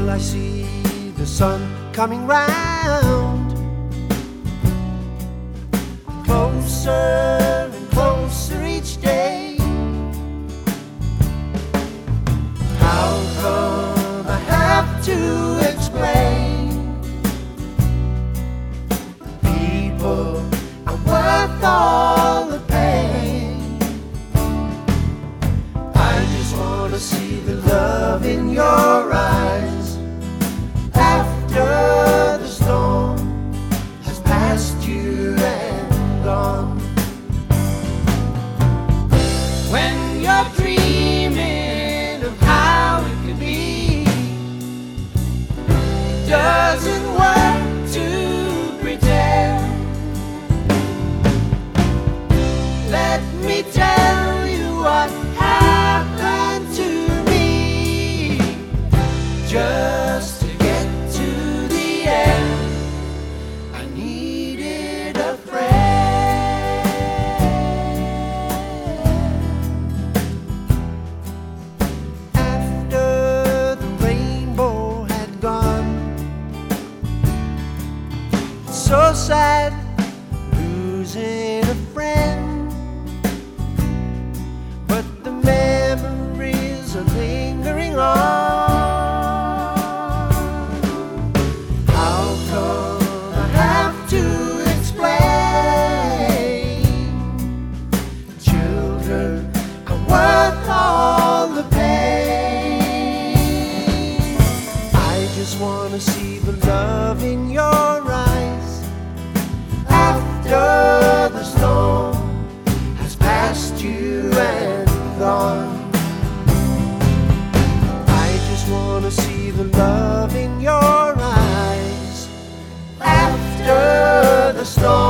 Still I see the sun coming round, closer and closer each day. How come I have to explain? People are worth all the pain. I just wanna see the love in your eyes after the storm has passed you and gone. When you're dreaming of how it could be, it doesn't work to pretend. Let me tell you what happened to me. Just to get to the end, I needed a friend. After the rainbow had gone, it's so sad losing a friend, but the memories are lingering on. How come I have to explain? Children are worth all the pain. I just wanna see the love in your eyes after the storm has passed you and gone. I just wanna see the love in your eyes after the storm